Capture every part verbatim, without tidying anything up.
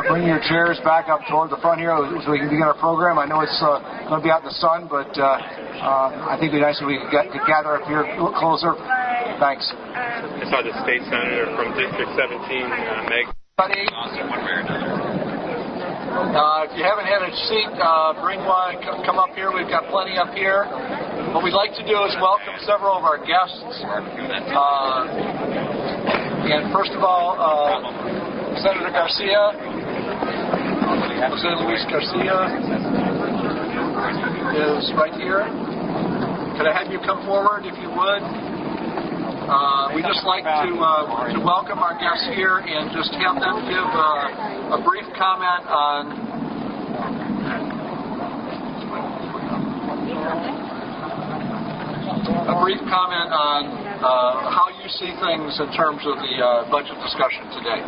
bring your chairs back up toward the front here so we can begin our program. I know it's uh, going to be out in the sun, but uh, uh, I think it'd be nice if we could get, to gather up here a little closer. Thanks. I saw the state senator from District seventeen, uh, Meg. Uh, if you haven't had a seat, uh, bring one. Come up here. We've got plenty up here. What we'd like to do is welcome several of our guests. Uh, and first of all, uh, Senator Garcia, Jose Luis Garcia is right here. Could I have you come forward, if you would? Uh, we just like to uh, to welcome our guests here and just have them give uh, a brief comment on a brief comment on uh, how you see things in terms of the uh, budget discussion today.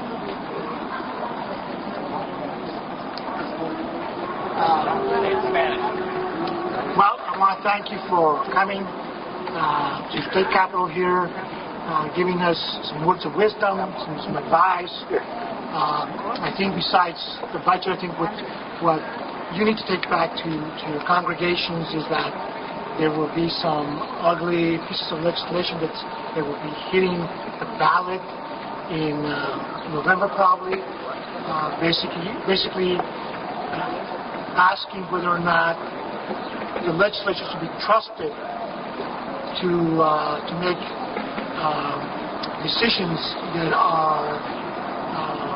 Well, I want to thank you for coming. Uh, to State Capitol here, uh, giving us some words of wisdom, some, some advice. Uh, I think besides the budget, I think what, what you need to take back to, to your congregations is that there will be some ugly pieces of legislation that, that will be hitting the ballot in uh, November probably, uh, basically, basically uh, asking whether or not the legislature should be trusted to uh, to make uh, decisions that are uh,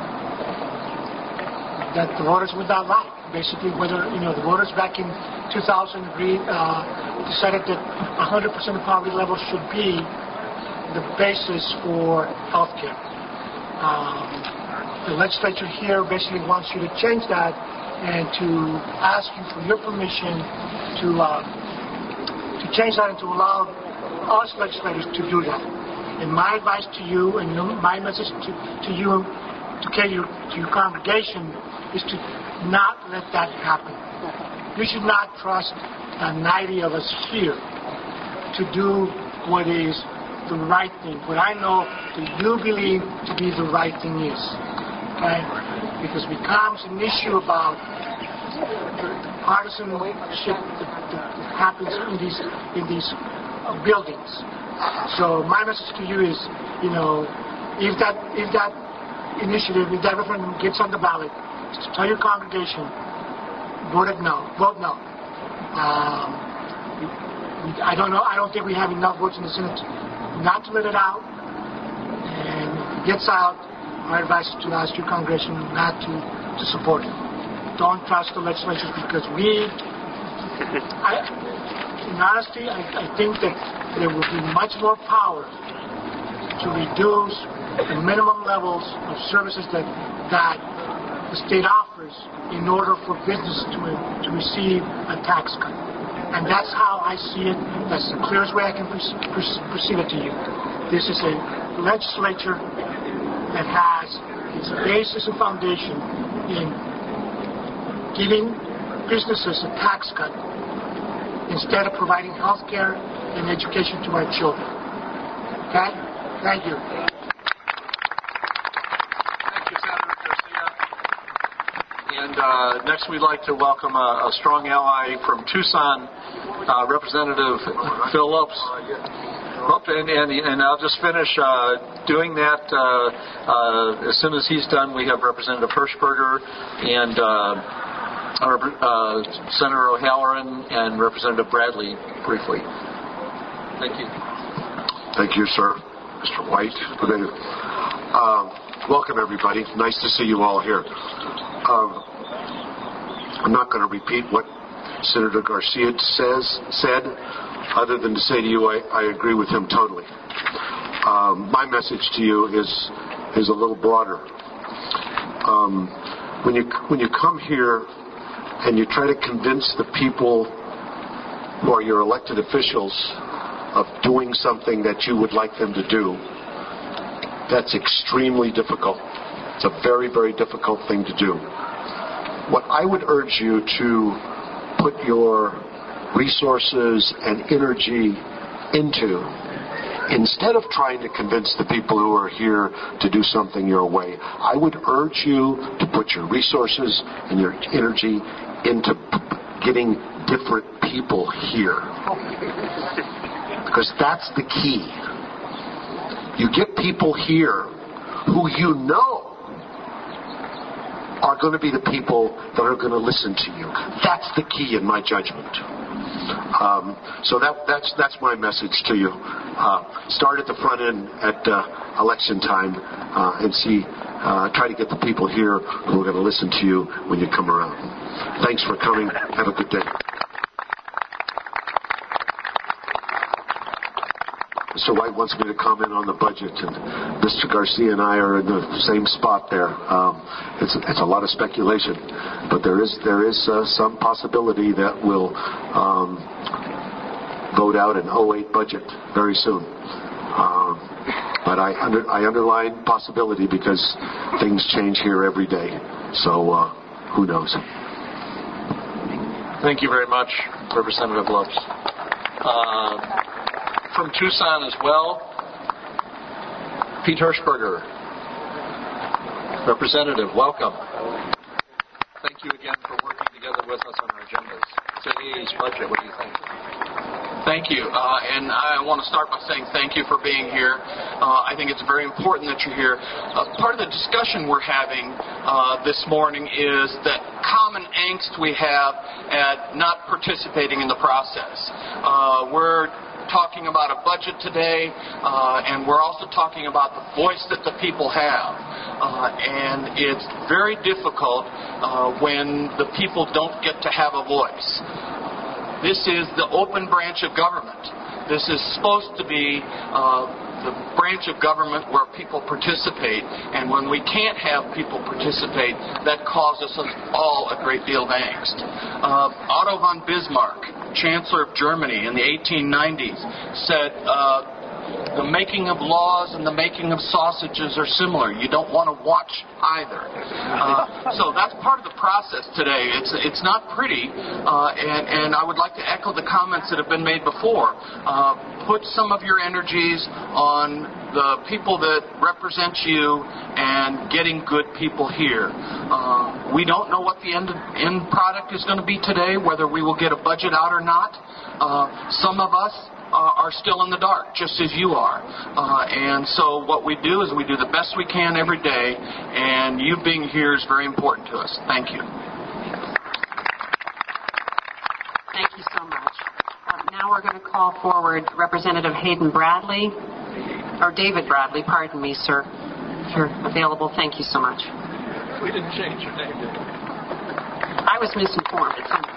that the voters would not like. Basically, whether you know the voters back in two thousand agreed uh, decided that one hundred percent of poverty level should be the basis for health care. Um, the legislature here basically wants you to change that and to ask you for your permission to uh, to change that and to allow us legislators to do that. And my advice to you and my message to, to you, to carry your, to your congregation, is to not let that happen. You should not trust the ninety of us here to do what is the right thing, what I know that you believe to be the right thing is. Okay? Because it becomes an issue about the partisanship that, that happens in these in these buildings. So my message to you is, you know, if that if that initiative, if that referendum gets on the ballot, just tell your congregation, vote no, vote no. Um, we, I don't know. I don't think we have enough votes in the Senate not to let it out. And if it gets out, my advice is to ask your congregation not to to support it. Don't trust the legislatures because we. I, In honesty, I, I think that there will be much more power to reduce the minimum levels of services that that the state offers in order for business to to receive a tax cut. And that's how I see it. That's the clearest way I can perceive it to you. This is a legislature that has its basis and foundation in giving businesses a tax cut instead of providing health care and education to our children. Okay? Thank you. Thank you, Senator Garcia. And uh, next we'd like to welcome a, a strong ally from Tucson, uh, Representative Phillips. Oh, and, and, and I'll just finish uh, doing that. Uh, uh, as soon as he's done, we have Representative Hirschberger and uh, Our, uh, Senator O'Halloran and Representative Bradley briefly. Thank you. Thank you, sir. Mister White. Uh, welcome, everybody. Nice to see you all here. Um, I'm not going to repeat what Senator Garcia says said, other than to say to you, I, I agree with him totally. Um, my message to you is is a little broader. Um, when you when you come here and you try to convince the people who are your elected officials of doing something that you would like them to do, that's extremely difficult. It's a very, very difficult thing to do. What I would urge you to put your resources and energy into instead of trying to convince the people who are here to do something your way, I would urge you to put your resources and your energy into getting different people here. Because that's the key. You get people here who you know are going to be the people that are going to listen to you. That's the key in my judgment. Um, so that, that's that's my message to you. Uh, start at the front end at uh, election time uh, and see, uh, try to get the people here who are going to listen to you when you come around. Thanks for coming. Have a good day. Mister White wants me to comment on the budget, and Mister Garcia and I are in the same spot there. Um, it's, it's a lot of speculation, but there is there is uh, some possibility that we'll um, vote out an oh eight budget very soon. Um, but I under, I underline possibility because things change here every day. So uh, who knows? Thank you very much, Representative Lopes. Uh, From Tucson as well, Pete Hirschberger. Representative, welcome. Thank you again for working together with us on our agendas. Today's budget, what do you think? Thank you. Uh, and I want to start by saying thank you for being here. Uh, I think it's very important that you're here. Uh, part of the discussion we're having uh, this morning is that common angst we have at not participating in the process. Uh, we're talking about a budget today, uh, and we're also talking about the voice that the people have. Uh, and it's very difficult uh, when the people don't get to have a voice. This is the open branch of government. This is supposed to be uh, the branch of government where people participate, and when we can't have people participate, that causes us all a great deal of angst. Uh, Otto von Bismarck, Chancellor of Germany in the eighteen nineties, said uh, the making of laws and the making of sausages are similar. You don't want to watch either. Uh, so that's part of the process today. It's it's not pretty, uh, and, and I would like to echo the comments that have been made before. Uh, put some of your energies on the people that represent you and getting good people here. Uh, we don't know what the end, end product is going to be today, whether we will get a budget out or not. Uh, some of us uh, are still in the dark, just as you are. Uh, and so what we do is we do the best we can every day, and you being here is very important to us. Thank you. Thank you so much. Uh, now we're going to call forward Representative Hayden Bradley, or David Bradley, pardon me, sir. If you're available, thank you so much. We didn't change your name, did we? I was misinformed. It's in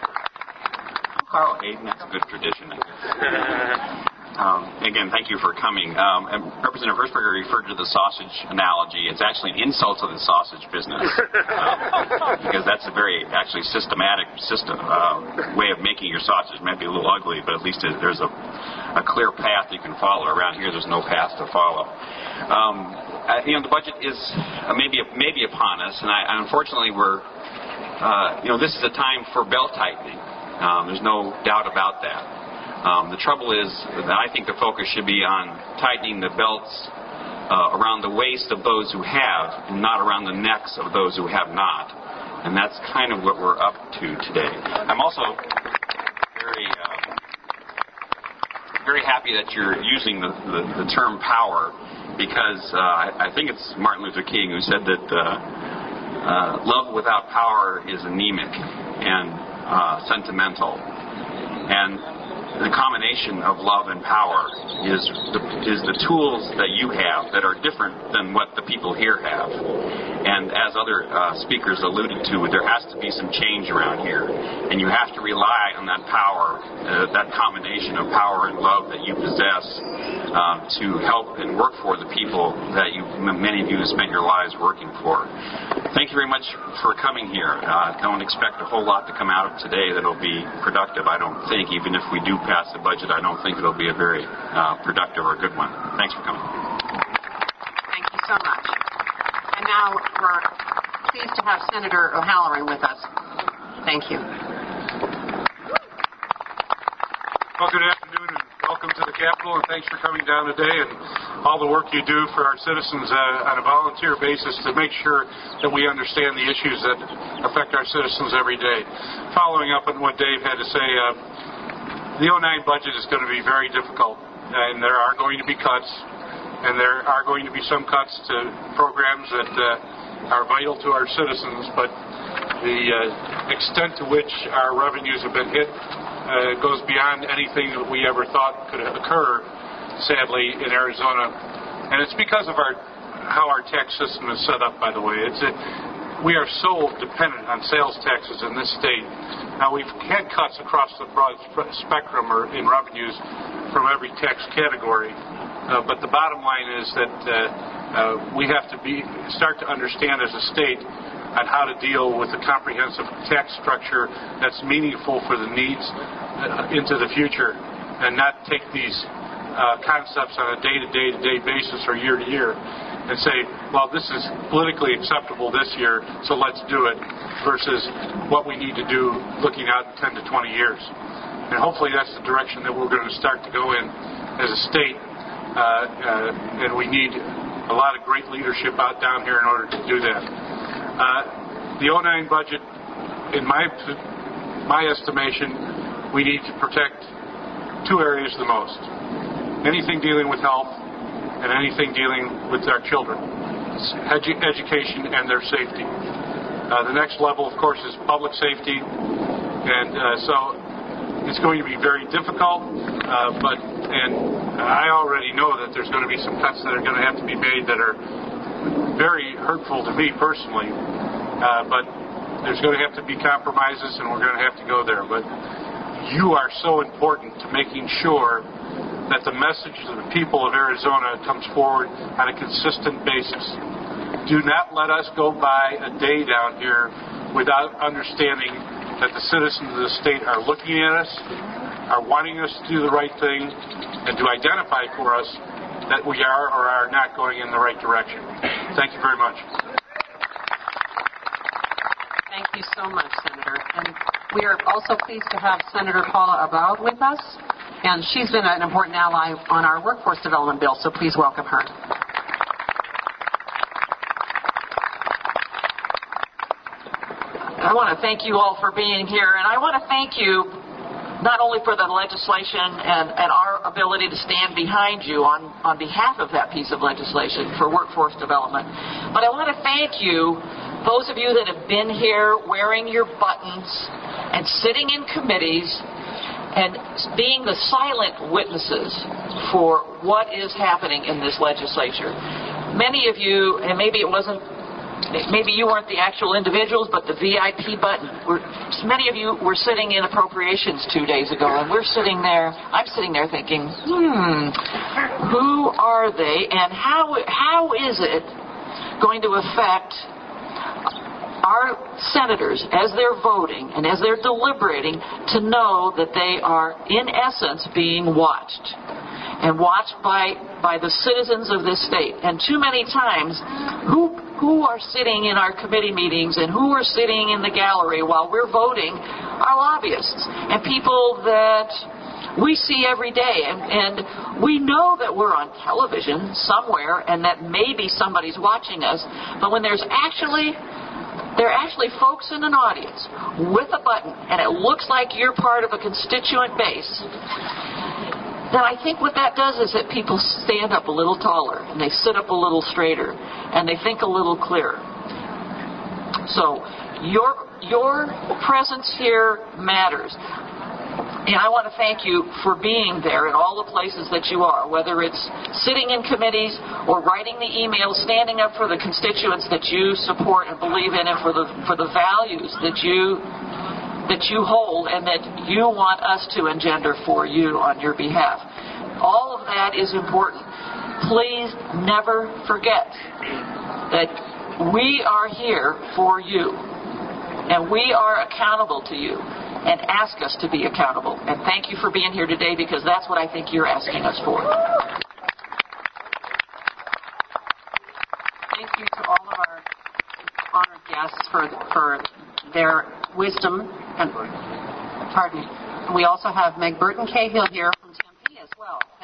Carl Hayden, that's a good tradition. Um, again, thank you for coming. Um, and Representative Hirschberger referred to the sausage analogy. It's actually an insult to the sausage business um, because that's a very actually systematic system uh, way of making your sausage. It might be a little ugly, but at least it, there's a, a clear path you can follow. Around here, there's no path to follow. Um, uh, you know, the budget is uh, maybe maybe upon us, and I, unfortunately, we're uh, you know this is a time for belt tightening. Um, there's no doubt about that. Um, the trouble is that I think the focus should be on tightening the belts uh, around the waist of those who have and not around the necks of those who have not. And that's kind of what we're up to today. I'm also very uh, very happy that you're using the, the, the term power because uh, I, I think it's Martin Luther King who said that uh, uh, love without power is anemic and uh, sentimental. And the combination of love and power is the, is the tools that you have that are different than what the people here have. And as other uh, speakers alluded to, there has to be some change around here. And you have to rely on that power, uh, that combination of power and love that you possess uh, to help and work for the people that you, many of you have spent your lives working for. Thank you very much for coming here. Uh, don't expect a whole lot to come out of today that will be productive, I don't think. Even if we do pass the budget, I don't think it'll be a very uh, productive or good one. Thanks for coming. Thank you so much. And now we're pleased to have Senator O'Halloran with us. Thank you. Well, good afternoon and welcome to the Capitol, and thanks for coming down today and all the work you do for our citizens uh, on a volunteer basis to make sure that we understand the issues that affect our citizens every day. Following up on what Dave had to say, uh, the oh nine budget is going to be very difficult, and there are going to be cuts, and there are going to be some cuts to programs that uh, are vital to our citizens, but the uh, extent to which our revenues have been hit Uh, goes beyond anything that we ever thought could occur, sadly, in Arizona. And it's because of our how our tax system is set up, by the way. It's a, we are so dependent on sales taxes in this state. Now, we've had cuts across the broad spectrum or in revenues from every tax category, uh, but the bottom line is that uh, uh, we have to be start to understand as a state on how to deal with a comprehensive tax structure that's meaningful for the needs uh, into the future, and not take these uh, concepts on a day-to-day-to-day basis or year-to-year and say, well, this is politically acceptable this year, so let's do it, versus what we need to do looking out ten to twenty years. And hopefully that's the direction that we're going to start to go in as a state, uh, uh, and we need a lot of great leadership out down here in order to do that. Uh, the oh nine budget, in my my estimation, we need to protect two areas the most. Anything dealing with health and anything dealing with our children. Edu- education and their safety. Uh, the next level, of course, is public safety. And uh, so it's going to be very difficult, uh, but and I already know that there's going to be some cuts that are going to have to be made that are very hurtful to me personally, uh, but there's going to have to be compromises, and we're going to have to go there. But you are so important to making sure that the message to the people of Arizona comes forward on a consistent basis. Do not let us go by a day down here without understanding that the citizens of the state are looking at us, are wanting us to do the right thing, and to identify for us that we are or are not going in the right direction. Thank you very much. Thank you so much, Senator. And we are also pleased to have Senator Paula Abad with us, and she's been an important ally on our workforce development bill, so please welcome her. I want to thank you all for being here, and I want to thank you not only for the legislation and, and our ability to stand behind you on, on behalf of that piece of legislation for workforce development, but I want to thank you, those of you that have been here wearing your buttons and sitting in committees and being the silent witnesses for what is happening in this legislature. Many of you, and maybe it wasn't Maybe you weren't the actual individuals, but the V I P button. We're, many of you were sitting in appropriations two days ago, and we're sitting there, I'm sitting there thinking, hmm, who are they, and how how is it going to affect our senators as they're voting and as they're deliberating to know that they are, in essence, being watched, and watched by, by the citizens of this state. And too many times, who who are sitting in our committee meetings and who are sitting in the gallery while we're voting are lobbyists and people that we see every day. And, and we know that we're on television somewhere and that maybe somebody's watching us, but when there's actually there are actually folks in an audience with a button and it looks like you're part of a constituent base, then I think what that does is that people stand up a little taller and they sit up a little straighter and they think a little clearer. So your your presence here matters. And I want to thank you for being there in all the places that you are, whether it's sitting in committees or writing the emails, standing up for the constituents that you support and believe in, and for the for the values that you that you hold and that you want us to engender for you on your behalf. All of that is important. Please never forget that we are here for you, and we are accountable to you, and ask us to be accountable. And thank you for being here today, because that's what I think you're asking us for. Thank you to all of our honored guests for for their wisdom. And pardon me. We also have Meg Burton Cahill here from Tempe as well.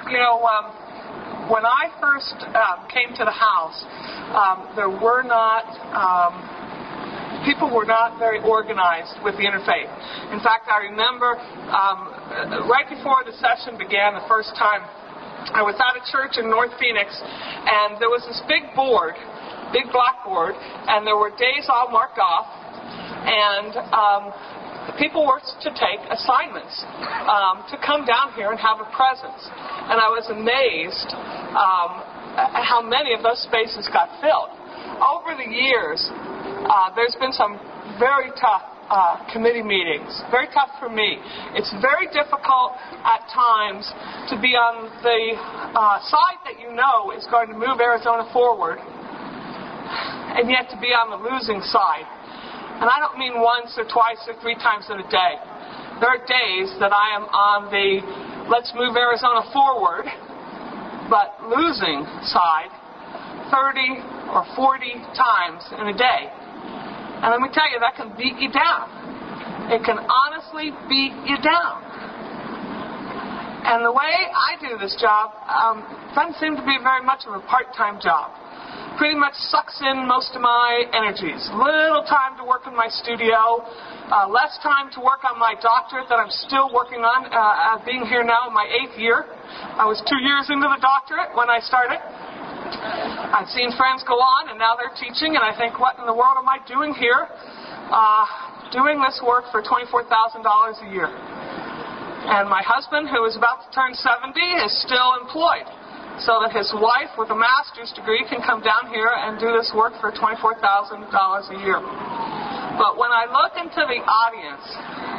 you know, um, when I first uh, came to the House, um, there were not, um, people were not very organized with the interfaith. In fact, I remember um, right before the session began the first time, I was at a church in North Phoenix, and there was this big board, big blackboard, and there were days all marked off, and um, people were to take assignments um, to come down here and have a presence. And I was amazed um, at how many of those spaces got filled. Over the years, uh, there's been some very tough uh, committee meetings, very tough for me. It's very difficult at times to be on the uh, side that you know is going to move Arizona forward, and yet to be on the losing side. And I don't mean once or twice or three times in a day. There are days that I am on the let's move Arizona forward, but losing side thirty or forty times in a day. And let me tell you, that can beat you down. It can honestly beat you down. And the way I do this job um, doesn't seem to be very much of a part-time job. Pretty much sucks in most of my energies. Little time to work in my studio, uh, less time to work on my doctorate that I'm still working on, uh, uh, being here now in my eighth year. I was two years into the doctorate when I started. I've seen friends go on, and now they're teaching, and I think, what in the world am I doing here? Uh, doing this work for twenty-four thousand dollars a year. And my husband, who is about to turn seventy, is still employed, so that his wife with a master's degree can come down here and do this work for twenty-four thousand dollars a year. But when I look into the audience,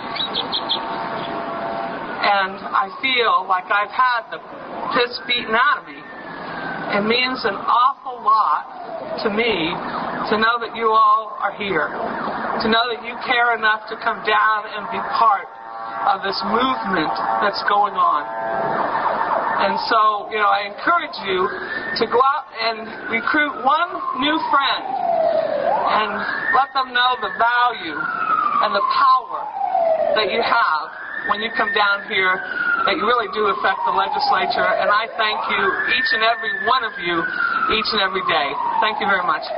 and I feel like I've had the piss beaten out of me, it means an awful lot to me to know that you all are here, to know that you care enough to come down and be part of this movement that's going on. And so, you know, I encourage you to go out and recruit one new friend and let them know the value and the power that you have when you come down here, that you really do affect the legislature. And I thank you, each and every one of you, each and every day. Thank you very much.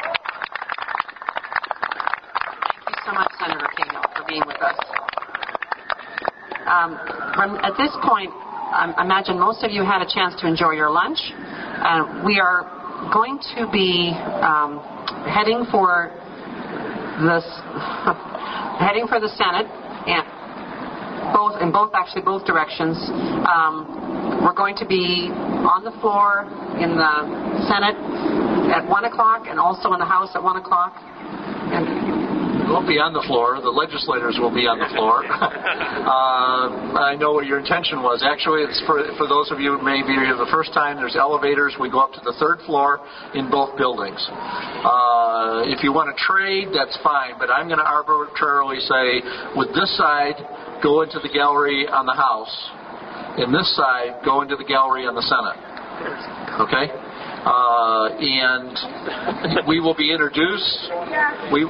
Thank you so much, Senator Cahill, for being with us. Um, from, at this point, I imagine most of you had a chance to enjoy your lunch. Uh, we are going to be um, heading for this, heading for the Senate, and both in both actually both directions. Um, we're going to be on the floor in the Senate at one o'clock, and also in the House at one o'clock. And we won't be on the floor. The legislators will be on the floor. uh, I know what your intention was. Actually, it's for for those of you who may be here the first time. There's elevators. We go up to the third floor in both buildings. Uh, if you want to trade, that's fine. But I'm going to arbitrarily say, with this side, go into the gallery on the House. In this side, go into the gallery on the Senate. Okay? Uh, and we will be introduced. We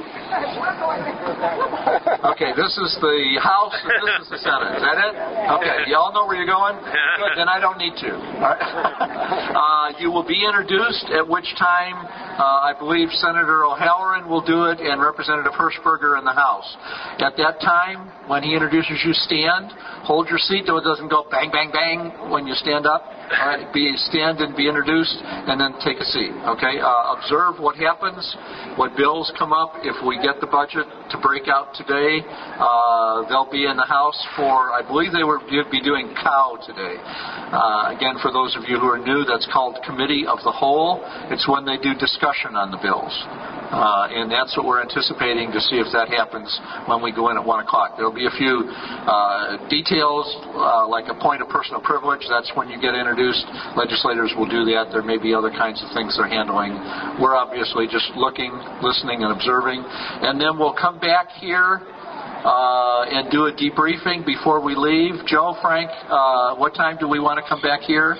Okay, this is the House and this is the Senate. Is that it? Okay, you all know where you're going? Good, then I don't need to. All right. uh, you will be introduced, at which time uh, I believe Senator O'Halloran will do it and Representative Hershberger in the House. At that time, when he introduces you, stand, hold your seat so it doesn't go bang, bang, bang when you stand up. All right, be stand and be introduced, and then take a seat. Okay, uh, observe what happens, what bills come up. If we get the budget to break out today, uh, they'll be in the House for, I believe they will be doing cow today. Uh, again, for those of you who are new, that's called Committee of the Whole. It's when they do discussion on the bills. Uh, and that's what we're anticipating to see if that happens when we go in at one o'clock. There will be a few uh, details, uh, like a point of personal privilege. That's when you get introduced. Legislators will do that. There may be other kinds of things they're handling. We're obviously just looking, listening, and observing. And then we'll come back here uh, and do a debriefing before we leave. Joe, Frank, uh, what time do we want to come back here?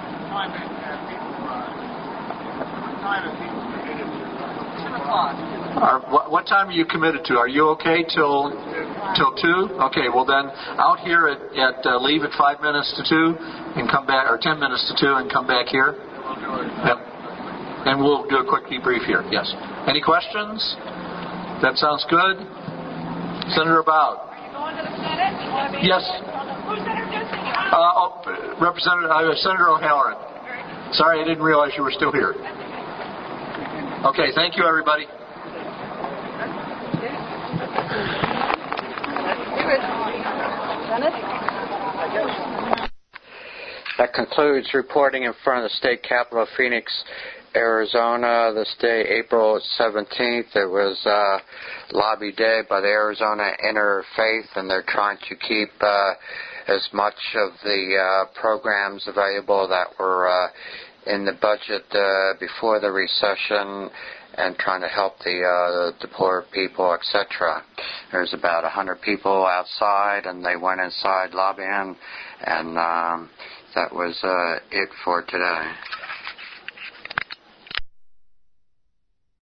Ten o'clock. Are, what, what time are you committed to? Are you okay till till two? Okay, well then, out here at, at uh, leave at five minutes to two, and come back, or ten minutes to two, and come back here. Yep. And we'll do a quick debrief here. Yes. Any questions? That sounds good. Senator About. Are you going to the Senate? You want to be Yes. Who's introducing you? Uh, oh, Representative uh, Senator O'Halloran. Sorry, I didn't realize you were still here. Okay, thank you, everybody. That concludes reporting in front of the State Capitol of Phoenix, Arizona, this day, April seventeenth. It was uh, lobby day by the Arizona Interfaith, and they're trying to keep uh, as much of the uh, programs available that were uh, in the budget uh, before the recession, and trying to help the, uh, the poor people, et cetera. There's about one hundred people outside, and they went inside lobbying, and um, that was uh, it for today.